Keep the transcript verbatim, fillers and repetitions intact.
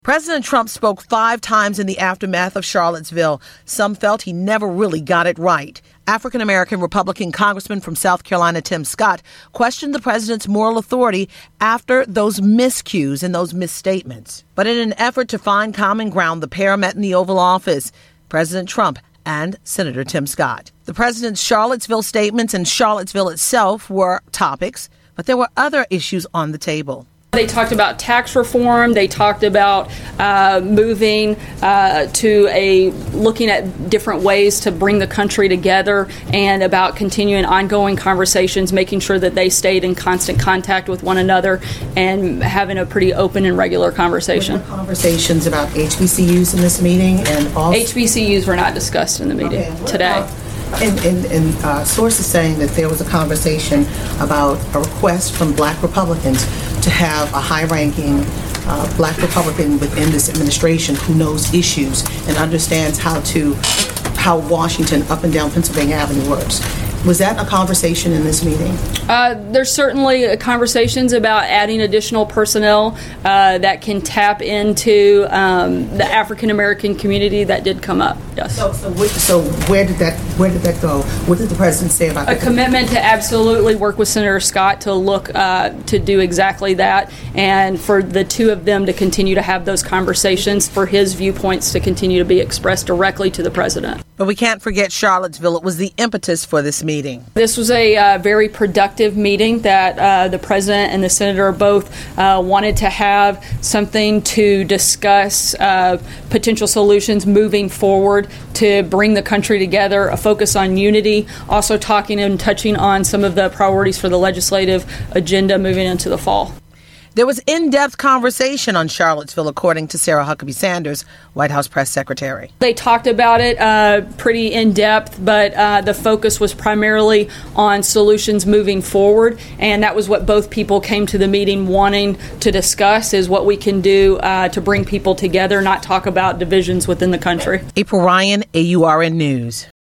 President Trump spoke five times in the aftermath of Charlottesville. Some felt he never really got it right. African-American Republican Congressman from South Carolina, Tim Scott, questioned the president's moral authority after those miscues and those misstatements. But in an effort to find common ground, the pair met in the Oval Office, President Trump and Senator Tim Scott. The president's Charlottesville statements and Charlottesville itself were topics, but there were other issues on the table. They talked about tax reform. They talked about uh, moving uh, to a looking at different ways to bring the country together, and about continuing ongoing conversations, making sure that they stayed in constant contact with one another and having a pretty open and regular conversation. Were there conversations about H B C Us in this meeting, and also H B C Us were not discussed in the meeting okay. today. And, and, and uh, sources saying that there was a conversation about a request from black Republicans to have a high-ranking uh, black Republican within this administration who knows issues and understands how to how Washington up and down Pennsylvania Avenue works. Was that a conversation in this meeting? Uh, there's certainly conversations about adding additional personnel uh, that can tap into um, the African American community. That did come up. Yes. So, so, wh- so where did that where did that go? What did the president say about a that? commitment to absolutely work with Senator Scott to look uh, to do exactly that, and for the two of them to continue to have those conversations, for his viewpoints to continue to be expressed directly to the president. But we can't forget Charlottesville. It was the impetus for this meeting. This was a uh, very productive meeting that uh, the president and the senator both uh, wanted to have something to discuss uh, potential solutions moving forward to bring the country together, a focus on unity, also talking and touching on some of the priorities for the legislative agenda moving into the fall. There was in-depth conversation on Charlottesville, according to Sarah Huckabee Sanders, White House press secretary. They talked about it uh, pretty in-depth, but uh, the focus was primarily on solutions moving forward, and that was what both people came to the meeting wanting to discuss, is what we can do uh, to bring people together, not talk about divisions within the country. April Ryan, A U R N News.